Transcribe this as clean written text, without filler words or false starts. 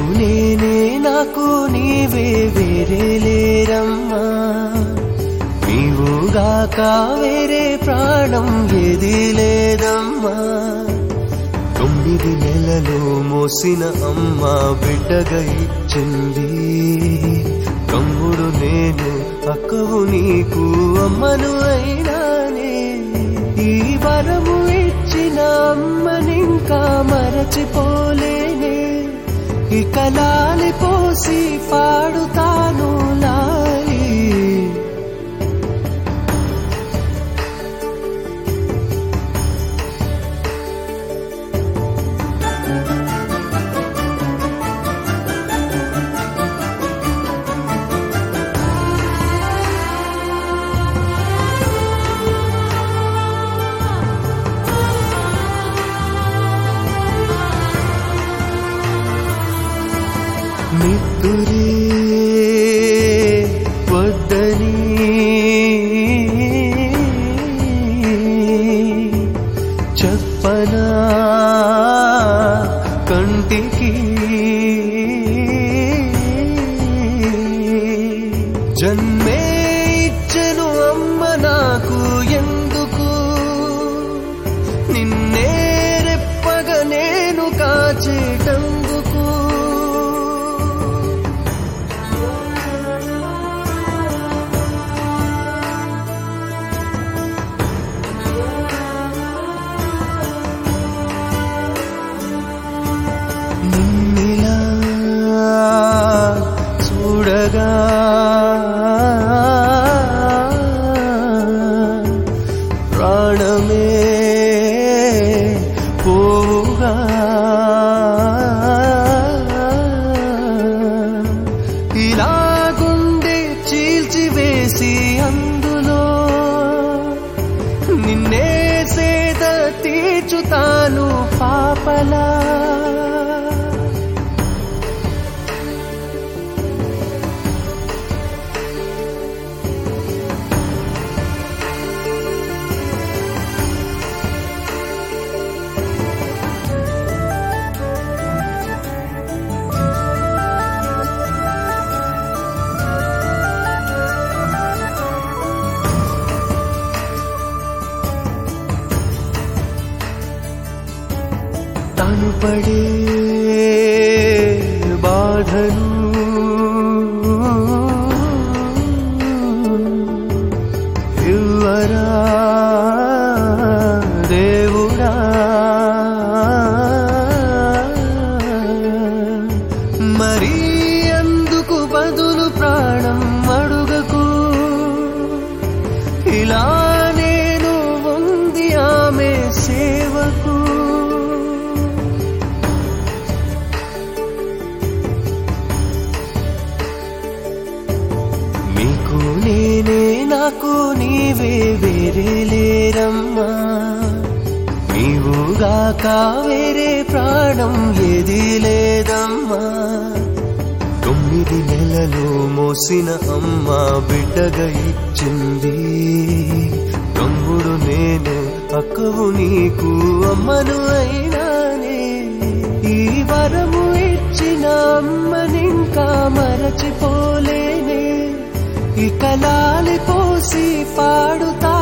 నేనే నాకు నీవే వేరే లేరమ్మా, నీవుగాక వేరే ప్రాణం ఏది లేదమ్మా. 9 నెలలు మోసిన అమ్మ బిడ్డగా ఇచ్చింది, తమ్ముడు నేను అక్కవు నీకు అమ్మను అయినానే. ఈ వరము ఇచ్చిన అమ్మనింకా మరచిపోలేనే, ఇక లాలి పోసి పాడుతాను లాలి. నిద్దురే వద్దని చెప్పనా కంటికి, జన్మే ఇచ్చెను అమ్మ నాకు ఎందుకు, నిన్నే రెప్పగా నేను కాచేటందుకు. నిన్నిలా చూడగా ప్రాణమే పోవుగా, ఇలా గుండె చీల్చివేసి అందులో నిన్నే సేద తీర్చుతాను పాపలా. తాను పడే బాధను ఇవ్వరా దేవుడా, మరి అందుకు బదులు ప్రాణం అడుగకు, ఇలా నేను ఉంది ఆమె సేవకు. నీకు నేనే నాకు నీవే వేరే లేరమ్మా, నీవుగాక వేరే ప్రాణం ఏది లేదమ్మా. 9 నెలలు మోసిన అమ్మ బిడ్డగా ఇచ్చింది, తమ్ముడు నేను అక్కవు నీకు అమ్మను అయినానే. ఈ వరము ఇచ్చిన అమ్మనింకా మరచిపోలేనే, ఇక లాలి పోసి పాడుతా